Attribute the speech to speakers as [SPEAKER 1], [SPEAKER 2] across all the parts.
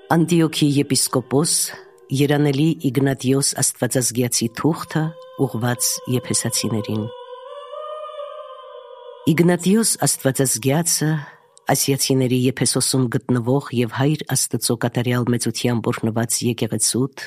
[SPEAKER 1] Անտիոքի եպիսկոպոս Երանելի Իգնատիոս Աստվածազգյացի թուղթը ուղված եփեսացիներին։ Իգնատիոս Աստվածազգյացը ասիացիների Եփեսոսում գտնվող եւ Հայր Աստծո կատարյալ մեծությամբ օրհնված եկեղեցուց,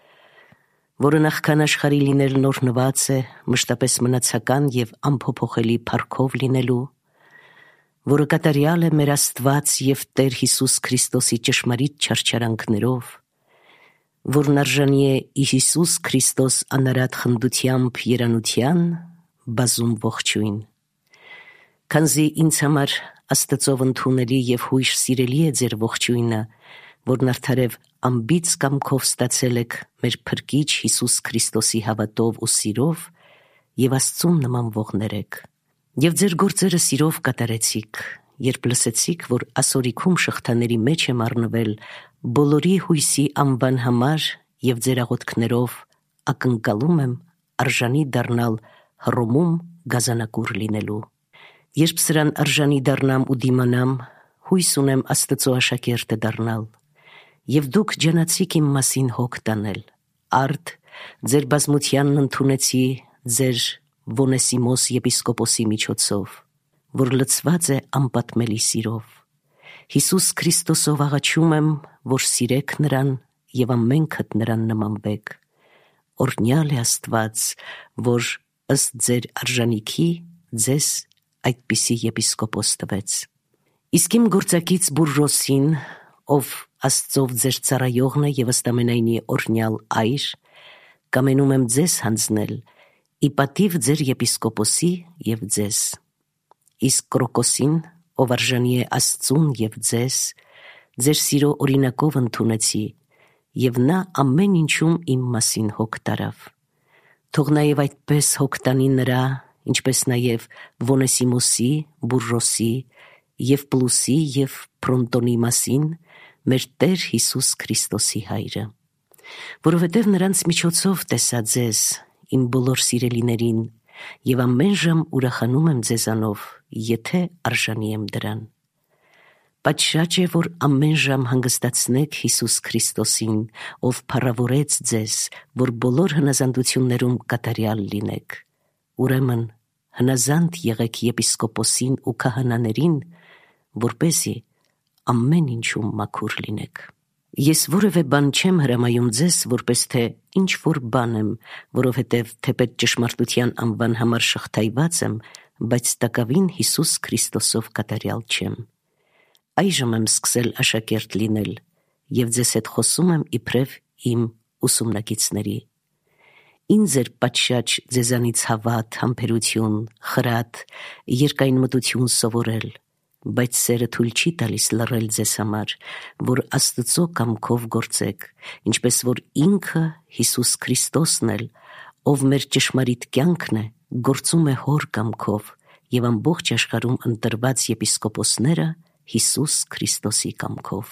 [SPEAKER 1] որը նախքան աշխարհի լինել նորհնված է, մշտապես մնացական եւ անփոփոխելի փառքով լինելու, որը կատարյալ է մեր Աստված եւ Տեր Հիսուս Քրիստոսի ճշմարիտ չարչարանքներով, որն արժանի է Հիսուս Քրիստոս անարատ խնդությամբ երանության, բազում ողջույն։ Քանզի ինձ համար Աստծով ընդունելի եւ հույժ սիրելի է ձեր ողջույնը, որն արդարև անբիծ կամքով ստացել եք մեր Փրկիչ Հիսուս Քրիստոսի հավատով ու սիրով եւ Աստծուն նմանվողներ եք։ Եվ ձեր գործերը սիրով կատարեցիք, երբ լսեցիք, որ ասորիքում շղթաների մեջ եմ առնվել բոլորի հույսի անվան համար եւ ձեր աղոթքներով ակնկալում եմ արժանի դառնալ Հռոմում գազանակուր լինելու։ Երբ սրան արժանի դառնամ ու դիմանամ, հույս ունեմ Աստծո աշակերտը դառնալ, եւ դուք ջանացիք իմ մասին հոգ տանել։ Արդ ձեր բազմությանն ընդունեցի ձեր Վոնեսիմոս եպիսկոպոսի միջոցով, որ լցված է անպատմելի սիրով։ Հիսուս Քրիստոսով աղաչում եմ, որ սիրեք նրան եւ ամենքդ նրան նմանվեք։ Օրհնյալ է Աստված, որ ըստ ձեր արժանիքի ձեզ այդպիսի եպիսկոպոս տվեց։ Իսկ իմ գործակից Բուրժոսին, ով Աստծով ձեր ծառայողն է եւ ըստ ամենայնի օրհնյալ այր, կամենում եմ ձեզ հանձնել ի պատիվ ձեր եպիսկոպոսի եւ ձեզ։ Իսկ Կրոկոսին, ով արժանի է Աստծուն եւ ձեզ, ձեր սիրո օրինակով ընդունեցի, եւ նա ամեն ինչում իմ մասին հոգ տարավ։ Թող նաեւ այդպես հոգ տանի նրա, ինչպես նաեւ Վոնեսիմոսի, Բուրժոսի եւ Պլուսի եւ Փրոնտոնի մասին, մեր Տեր Հիսուս Քրիստոսի հայրը, որովհետեւ նրանց միջոցով տեսա ձեզ, իմ բոլոր սիրելիներին, եւ ամեն ժամ ուրախանում եմ ձեզանով, եթե արժանի եմ դրան։ Պատշաճ է, որ ամեն ժամ հանգստացնեք Հիսուս Քրիստոսին, ով փառավորեց ձեզ, որ բոլոր հնազանդություններում կատարյալ լինեք։ Ուրեմն հնազանդ եղեք եպիսկոպոսին ու քահանաներին, որպեսզի ամեն ինչում մաքուր լինեք։ Ես որևէ բան չեմ հրամայում ձեզ, որպես թե ինչ որ բան եմ, որովհետև թեպետ ճշմարտության անվան համար շղթայված եմ, բայց տակավին Հիսուս Քրիստոսով կատարյալ չեմ։ Այժմ եմ սկսել աշակերտ լինել եւ ձեզ հետ խոսում եմ իբրև իմ ուսումնակիցների։ Ինձ էր պատշաճ ձեզանից հավատ, համբերություն, խրատ, երկայն մտություն սովորել, բայց սերը թույլ չի տալիս լռել ձեզ համար, որ Աստծո կամքով գործեք, ինչպես որ ինքը Հիսուս Քրիստոսն էլ, ով մեր ճշմարիտ կյանքն է, գործում է հոր կամքով եւ ամբողջ աշխարհում ընտրված եպիսկոպոսները Հիսուս Քրիստոսի կամքով։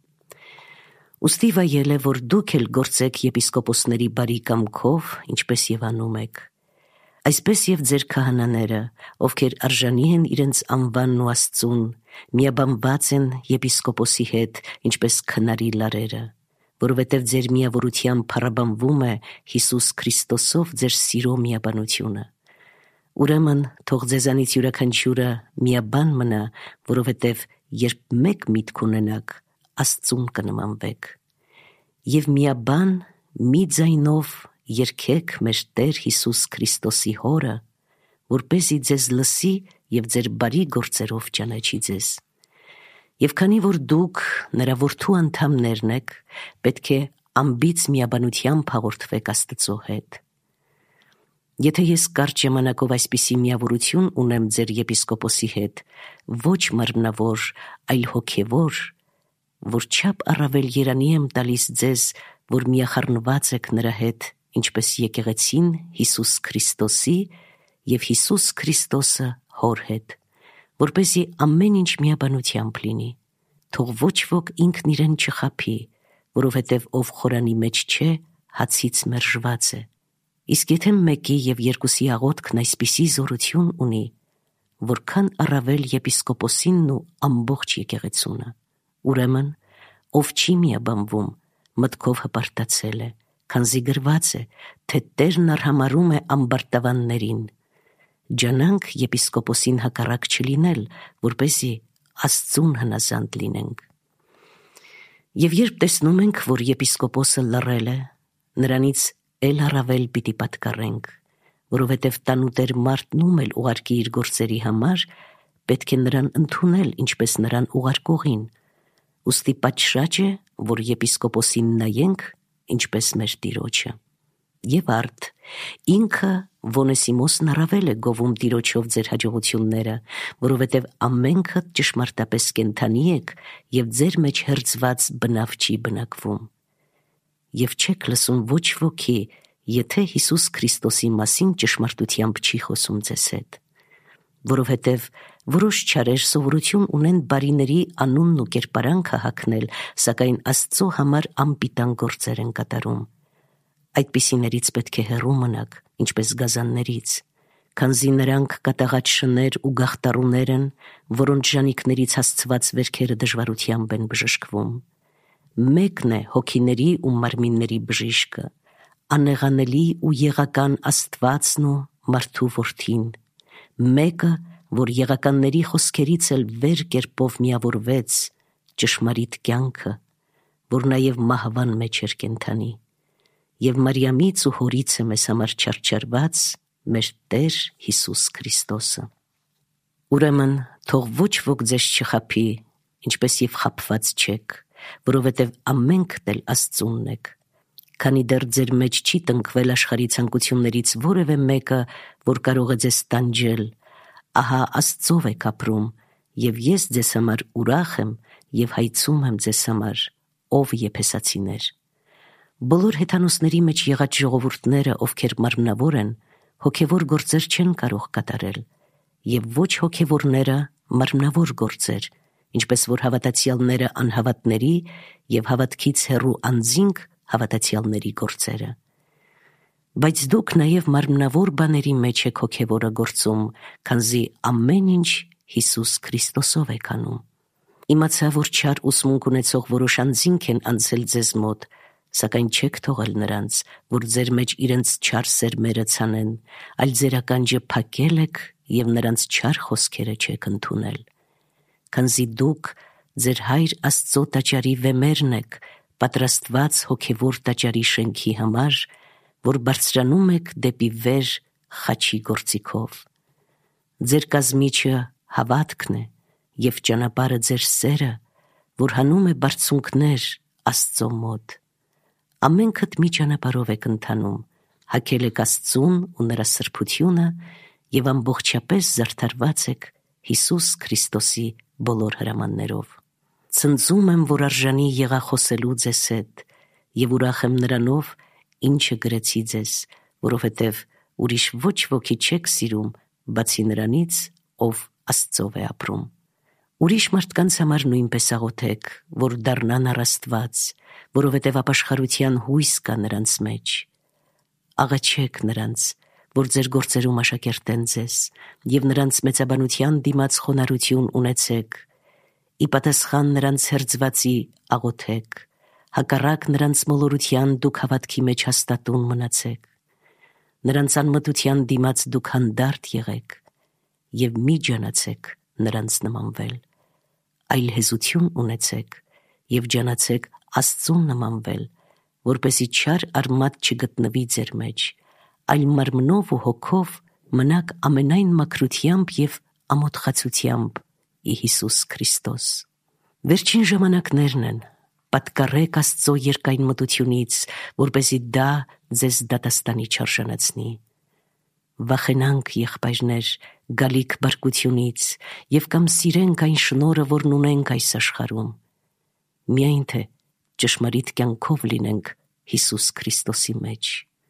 [SPEAKER 1] Ուստի վայել է, որ դուք էլ գործեք եպիսկոպոսների բարի կամքով, ինչպես եւ անում եք։ Այսպես եւ ձեր քահանաները, ովքեր արժանի են իրենց անվանն ու Աստծուն, միաբանված են եպիսկոպոսի հետ, ինչպես քնարի լարերը, որովհետեւ ձեր միավորությամբ փառաբանվում է Հիսուս Քրիստոսով ձեր սիրո միաբանությունը։ Ուրեմն թող ձեզանից յուրաքանչյուրը միաբան մնա, որովհետեւ երբ մեկ միտք ունենաք, Աստծուն կնմանվեք։ Եվ միաբան մի ձայնով երգեք մեր Տեր Հիսուս Քրիստոսի հորը, որպեսզի ձեզ լսի եւ ձեր բարի գործերով ճանաչի ձեզ։ Եվ քանի որ դուք նրա որդու անդամներն եք, պետք է անբիծ միաբանությամբ հաղորդվեք Աստծո հետ։ Եթե ես կարճ ժամանակով այսպիսի միավորություն ունեմ ձեր եպիսկոպոսի հետ, ոչ մարմնավոր, այլ հոգևոր, որ չափ առավել երանի եմ տալիս ձեզ, որ միախառնված եք նրա հետ, ինչպես եկեղեցին Հիսուս Քրիստոսի եւ Հիսուս Քրիստոսը հոր հետ, որպեսզի ամեն ինչ միաբանությամբ լինի։ Թող ոչ ոք ինքն իրեն չխաբի, որովհետեւ ով խորանի մեջ չէ, հացից մերժված է։ Իսկ եթե մեկի եւ երկուսի աղոթքն այսպիսի զորություն ունի, որքան առավել եպիսկոպոսինն ու ամբողջ եկեղեցունը, ուրեմն ով չի միաբանվում, մտքով հպարտացել է, քանզի գրված է, թե Տերն արհամարհում է ամբարտավաններին։ Ջանանք եպիսկոպոսին հակառակ չլինել, որպեսզի Աստծուն հնազանդ լինենք։ Եվ երբ տեսնում ենք, որ եպիսկոպոսը լռել է, նրանից էլ առավել պիտի պատկառենք, որովհետև տանուտեր մարդն ում էլ ուղարկի իր գործերի համար, պետք է նրան ընդունել ինչպես նրան ուղարկողին։ Ուստի պատշաճ է, որ եպիսկոպոսին նայենք ինչպես մեր Տիրոջը։ Եվ արդ, ինքը Վոնեսիմոսն առավել է գովում Տիրոջով ձեր հաջողությունները, որովհետև ամենքդ ճշմարտապես կենդանի եք և ձեր մեջ հերձված բնավ չի բնակվում։ Եվ չեք լսում ոչ ոքի, եթե Հիսուս Քրիստոսի մասին ճշմարտությամբ չի խոսում ձեզ հետ։ Որովհետև որոշ չարեր սովորություն ունեն բարիների անունն ու կերպարանքը հագնել, սակայն Աստծո համար անպիտան գործեր են կատարում։ Այդպիսիներից պետք է հեռու մնաք, ինչպես գազաններից, քանզի նրանք կատաղած շներ ու գաղտարուներ են, որոնց ժանիքներից հասցված վերքերը դժվարությամբ են բժշկվում։ Մեկն է հոգիների ու մարմինների բժիշկը, անեղանելի ու եղական Աստվածն ու մարդու որդին, մեկը, որ եղականների խոսքերից էլ վեր կերպով միավորվեց, ճշմարիտ կյանքը, որ նաև մահվան մեջ էր կենդանի, և Մարիամից ու հորից է մեզ համար չարչարված մեր Տեր Հիսուս Քրիստոսը։ Ուրեմն, թող ոչ ոք ձեզ չխաբի, ինչպես և խաբված չեք, որովհետև ամենքդ էլ Աստծունն եք, քանի դեռ ձեր մեջ չի տնկվել աշխարհի ցանկություններից որևէ մեկը, որ կարող է ձեզ տանջել, ահա Աստծով եք ապրում, և ես ձեզ համար ուրախ եմ և հայցում եմ ձեզ համար, ով եփեսացիներ։ Բոլոր հեթանոսների մեջ եղած ժողովուրդները, ովքեր մարմնավոր են, հոգևոր գործեր չեն կարող կատարել, և ոչ հոգևորները մարմնավոր գործեր, ինչպես որ հավատացյալները անհավատների և հավատքից հեռու անձինք հավատացյալների գործերը։ Բայց դուք նաև մարմնավոր բաների մեջ եք հոգևորը գործում, քանզի ամեն ինչ Հիսուս Քրիստոսով եք անում։ Իմացա, որ չար ուսմունք ունեցող որոշ անձինք են անցել ձեզ մոտ, սակայն չեք թողել նրանց, որ ձեր մեջ իրենց չար սերմերը ցանեն, այլ ձեր ականջը փակել եք և նրանց չար խոսքերը չեք ընդունել։ Քանզի դուք ձեր Հայր Աստծո տաճարի վեմերն եք, պատրաստված հոգևոր տաճարի շենքի համար, որ բարձրանում եք դեպի վեր խաչի գործիքով։ Ձեր կազմիչը հավատքն է և ճանապարհը ձեր սերը, որ հանում է բարձունքներ Աստծո մոտ։ Ամենքդ մի ճանապարհով եք ընթանում, հագել եք Աստծուն ու նրա սրբությունը և ամբողջապես զարդարված եք Հիսուս Քրիստոսի բոլոր հրամաններով։ Ցնծում եմ, որ արժանի եղա խոսելու ձեզ հետ և ուրախ եմ նրանով, ինչը գրեցի ձեզ, որովհետև ուրիշ ոչ ոքի չեք սիրում, բացի նրանից, ով Աստծով է ապրում։ Ուրիշ մարդկանց համար նույնպես աղոթեք, որ դառնան առ Աստված, որովհետև ապաշխարության հույս կա նրանց մեջ։ Աղաչեք նրանց, որ ձեր գործերում աշակերտեն ձեզ, և նրանց մեծաբանության դիմաց խոնարհություն ունեցեք, ի պատասխան նրանց հերձվածի աղոթեք, հակառակ նրանց մոլորության դուք հավատքի մեջ հաստատուն մնացեք։ Նրանց անմտության դիմաց դուք հանդարտ եղեք և մի ջանացեք նրանց նմանվել, այլ հեզություն ունեցեք և ջանացեք Աստծուն նմանվել, որպեսզի չար արմատ չգտնվի ձեր մեջ, այլ մարմնով ու հոգով մնաք ամենայն մաքրությամբ և ամոթխացությամբ ի Հիսուս Քրիստոս։ Վերջին ժամանակներն են, պատկառեք Աստծո երկայն մտությունից, որպեսզի դա ձեզ դատաստանի չարժանացնի։ Վախենանք, եղբայրներ, գալիք բարկությունից և կամ սիրենք այն շնորհը, որն ունենք այս աշխարհում, միայն թե ճշմարիտ կյանքով լինենք Հիսուս Քրիստոսի մեջ։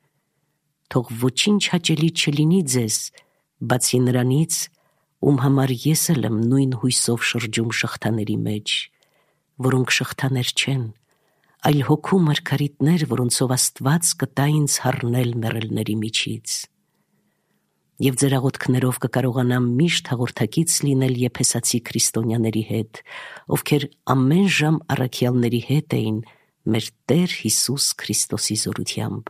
[SPEAKER 1] Թող ոչինչ հաճելի չլինի ձեզ, բացի նրանից, ում համար ես էլ եմ նույն հույսով շրջում շղթաների մեջ, որոնք շղթաներ չեն, այլ հոգու մարգարիտներ, որոնցով Աստված կտա ինձ հառնել մեռելների միջից։ Եվ ձեր աղոթքներով կկարողանամ միշտ հաղորդակից լինել եփեսացի քրիստոնյաների հետ, ովքեր ամեն ժամ առաքյալների հետ էին մեր Տեր Հիսուս Քրիստոսի զորությամբ։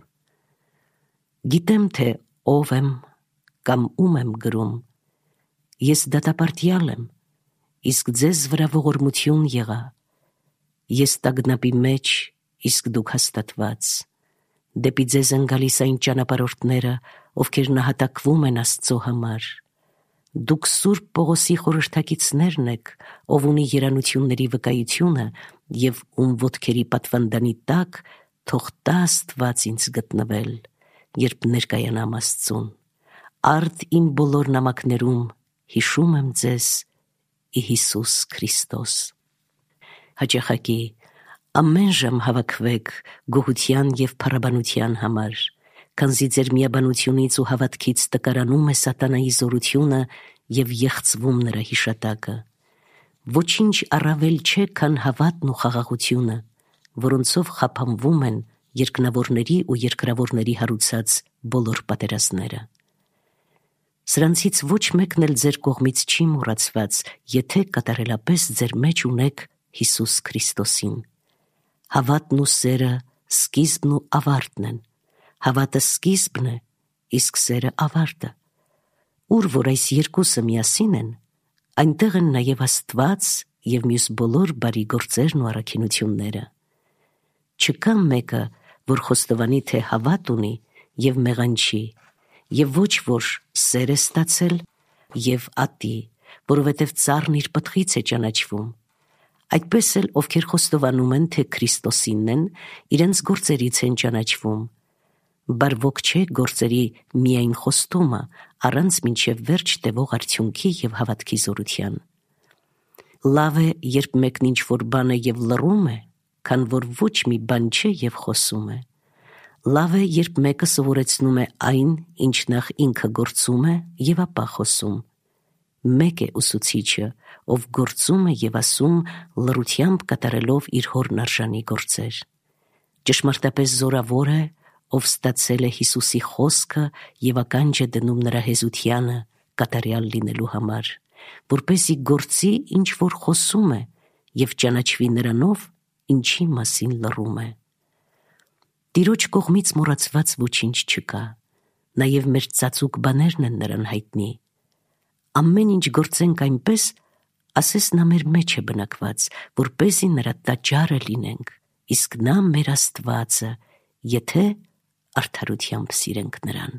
[SPEAKER 1] Գիտեմ, թե ով եմ կամ ում եմ գրում։ Ես դատապարտյալ եմ, իսկ ձեզ վրա ողորմություն եղա։ Ես տագնապի մեջ, իսկ դուք հաստատված։ Դեպի ձեզ են գալիս այն ճանապարհորդները, ովքեր նահատակվում են Աստծո համար։ Դուք Սուրբ Պողոսի խորհրդակիցներն եք, ով ունի երանությունների վկայությունը և ում ոտքերի պատվանդանի տակ թող տա Աստված ինձ գտնվել, երբ ներկայանամ Աստծուն։ Արդ իմ բոլոր նամակներում հիշում եմ ձեզ ի Հիսուս Քրիստոս։ Հաճախակի ամեն ժամ հավաքվեք գոհության և փառաբանության համար, քանզի ձեր միաբանությունից ու հավատքից տկարանում է սատանայի զորությունը և եղծվում նրա հիշատակը։ Ոչինչ առավել չէ, քան հավատն ու խաղաղությունը, որոնցով խափանվում են երկնավորների ու երկրավորների հարուցած բոլոր պատերազմները։ Սրանցից ոչ մեկն էլ ձեր կողմից չի մոռացված, եթե կատարելապես ձեր մեջ ունեք Հիսուս Քրիստոսին։ Հավատն ու սերը սկիզբն ու ավարտն են։ Հավատը սկիզբն է, իսկ սերը ավարտը։ Ուր որ այս երկուսը միասին են, այնտեղ են նաև Աստված և մյուս բոլոր բարի գործերն ու առաքինությունները։ Չկա մեկը, որ խոստովանի, թե հավատ ունի և մեղանչի, և ոչ որ սեր է ստացել և ատի, որովհետև ծառն իր պտղից է ճանաչվում։ Այդպես էլ ովքեր խոստովանում են, թե Քրիստոսինն են, իրենց գործերից են ճանաչվում։ Բարվոք չէ գործերի միայն խոստումը, առանց մինչև վերջ տևող արդյունքի և հավատքի զորության։ Լավ է, երբ մեկն ինչ-որ բան է և լռում է, քան որ ոչ մի բան չէ և խոսում է։ Լավ է, երբ մեկը սովորեցնում է այն, ինչ նախ ինքը գործում է և ապա խոսում։ Մեկ է ուսուցիչը, ով գործում է և ասում, լռությամբ կատարելով իր հորն արժանի գործեր։ Ճշմարտապես զորավոր է, ով ստացել է Հիսուսի խոսքը և ականջ է դնում նրա հեզությանը կատարյալ լինելու համար, որպեսզի գործի, ինչ որ խոսում է, և ճանաչվի նրանով, ինչի մասին լռում է։ Տիրոջ կողմից մոռացված ոչինչ չկա, նաև մեր ծածուկ բաներն են նրան հայտնի։ Ամեն ինչ գործենք այնպես, ասես նա մեր մեջ է բնակված, որպեսզի նրա տաճարը լինենք, իսկ նա մեր Աստվածը, եթե արդարությամբ սիրենք նրան։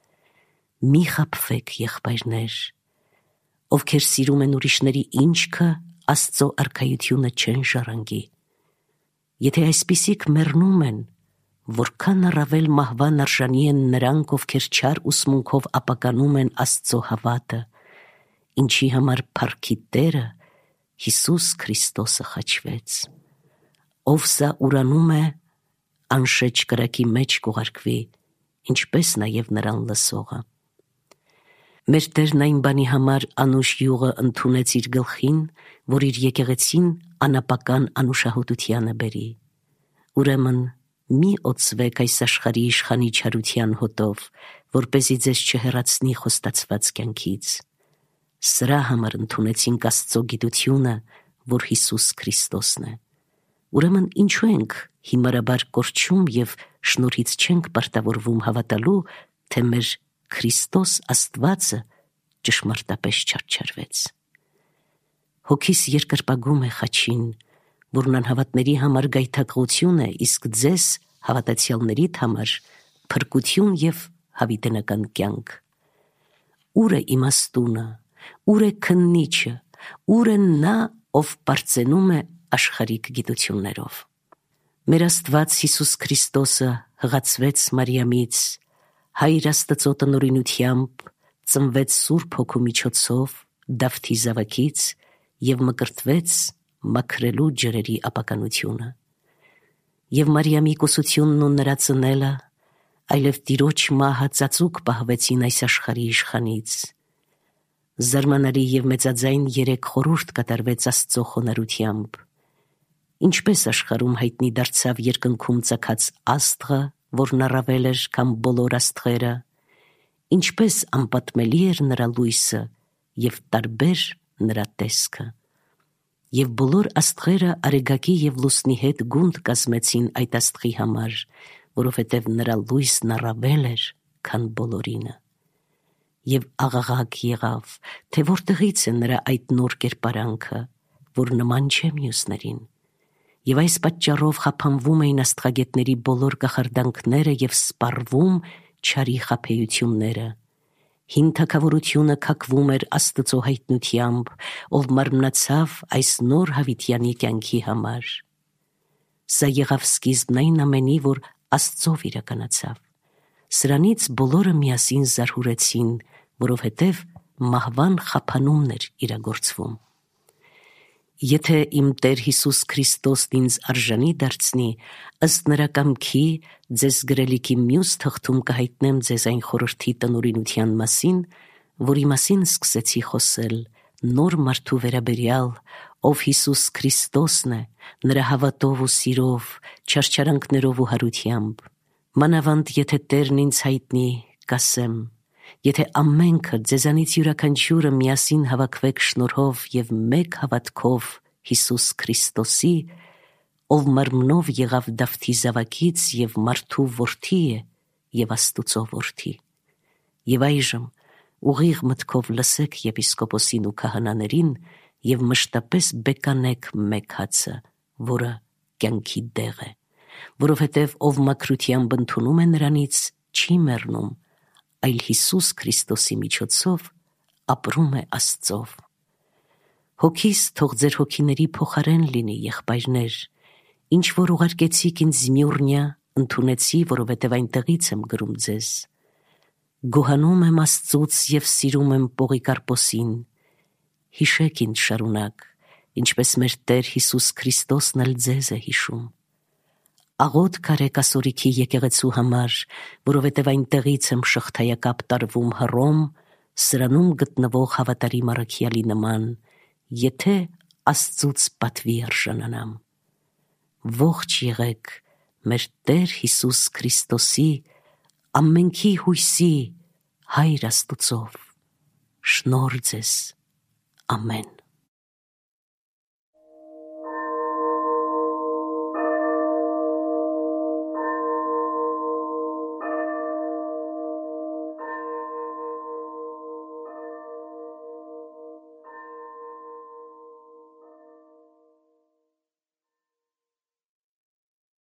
[SPEAKER 1] Մի խաբվեք, եղբայրներ, ովքեր սիրում են ուրիշների ինչքը, Աստծո արքայությունը չեն ժառանգի։ Եթե այսպիսիք մեռնում են, որքան առավել մահվան արժանի են նրանք, ովքեր չար ուսմունքով ապականում են Աստծո հավատը, ինչի համար փառքի Տերը Հիսուս Քրիստոսը խաչվեց։ Ով սա ուրանում է, անշեջ կրակի մեջ կուղարկվի, ինչպես նաև նրան լսողը։ Մեր Տերն այն բանի համար անուշ յուղը ընդունեց իր գլխին, որ իր եկեղեցին անապական անուշահոտությանը բերի։ Ուրեմն մի օծվեք այս աշխարհի իշխանի չարության հոտով, որպեսզի ձեզ չհեռացնի խոստացված կյանքից։ Սրա համար ընդունեցինք Աստծո գիտությունը, որ Հիսուս Քրիստոսն է։ Ուրեմն ինչու ենք հիմարաբար կորչում և շնորհից չենք պարտավորվում հավատալու, թե մեր Քրիստոս Աստվածը ճշմարտապես չարչարվեց։ Հոգիս երկրպագում է խաչին, որն անհավատների համար գայթակղություն է, իսկ ձեզ հավատացյալներիդ համար փրկություն և հավիտենական կյանք։ Ուր է իմաստունը, ուր է քննիչը, ուր է նա, ով պարծենում է աշխարհիկ գիտություններով։ Մեր Աստված Հիսուս Քրիստոսը հղացվեց Մարիամից, Հայր Աստծո տնօրինությամբ, ծնվեց Սուրբ Հոգու միջոցով, Դավթի զավակից և մկրտվեց մաքրելու ջրերի ապականությունը։ Եվ Մարիամի կուսությունն ու նրա ծնելը, այլև Տիրոջ մահը ծածուկ պահվեցին այս աշխարհի իշխանից։ Զարմանալի և մեծաձայն 3 խորհուրդ կատարվեց Աստծո խոնարհությամբ։ Ինչպես աշխարհում հայտնի դարձավ երկնքում ծագած աստղը, որն առավել էր, քան բոլոր աստղերը, ինչպես անպատմելի էր նրա լույսը և տարբեր նրա տեսքը։ Եվ բոլոր աստղերը արեգակի և լուսնի հետ գունդ կազմեցին այդ աստղի համար, որովհետև նրա լույսն առավել էր, քան բոլորինը։ Եվ աղաղակ եղավ, թե որտեղից է նրա այդ նոր կերպարանքը, որ նման չէ մյուսներին։ Եվ այս պատճառով խափանվում էին աստղագետների բոլոր կախարդանքները և սպառվում չարի խաբեությունները։ Հին թագավորությունը քակվում էր Աստծո հայտնությամբ, ով մարմնացավ այս նոր հավիտյանի կյանքի համար։ Սա եղավ սկիզբն այն ամենի, որ Աստծով իրականացավ։ Սրանից բոլորը միասին զարհուրեցին, որովհետև մահվան խափանումն էր իրագործվում։ Եթե իմ Տեր Հիսուս Քրիստոսն ինձ արժանի դարձնի, ըստ նրա կամքի, ձեզ գրելիքի մյուս թղթում կհայտնեմ ձեզ այն խորհրդի տնօրինության մասին, որի մասին սկսեցի խոսել, նոր մարդու վերաբերյալ, ով Հիսուս Քրիստոսն է, նրա հավատով ու սիրով, չարչարանքներով ու հարությամբ։ Մանավանդ եթե Տերն ինձ հայտնի, կասեմ, եթե ամենքը ձեզանից յուրաքանչյուրը միասին հավաքվեք շնորհով և մեկ հավատքով Հիսուս Քրիստոսի, ով մարմնով եղավ Դավթի զավակից և մարդու որդի է և Աստուծո որդի։ Եվ այժմ ուղիղ մտքով լսեք եպիսկոպոսին ու քահանաներին և մշտապես բեկանեք մեկ հացը, որը կյանքի դեղ է, որովհետև ով մաքրությամբ ընդունում է նրանից, չի մեռնում, այլ Հիսուս Քրիստոսի միջոցով ապրում է Աստծով։ Հոգիս թող ձեր հոգիների փոխարեն լինի, եղբայրներ, ինչ որ ուղարկեցիք ինձ Զմյուրնիա, ընդունեցի, որովհետև այնտեղից եմ գրում ձեզ։ Գոհանում եմ Աստծուց և սիրում եմ Պողիկարպոսին։ Հիշեք ինձ շարունակ, ինչպես մեր Տեր Հիսուս Քրիստոսն էլ ձեզ է հիշում։ Աղոթք արեք Ասորիքի եկեղեցու համար, որովհետև այնտեղից եմ շղթայակապ տարվում Հռոմ, սրանում գտնվող հավատարիմ առաքյալի նման, եթե Աստծուց պատվի արժանանամ։ Ողջ եղեք մեր Տեր Հիսուս Քրիստոսի, ամենքի հույսի Հայր Աստուծով։ Շնորհ ձեզ։ Ամեն։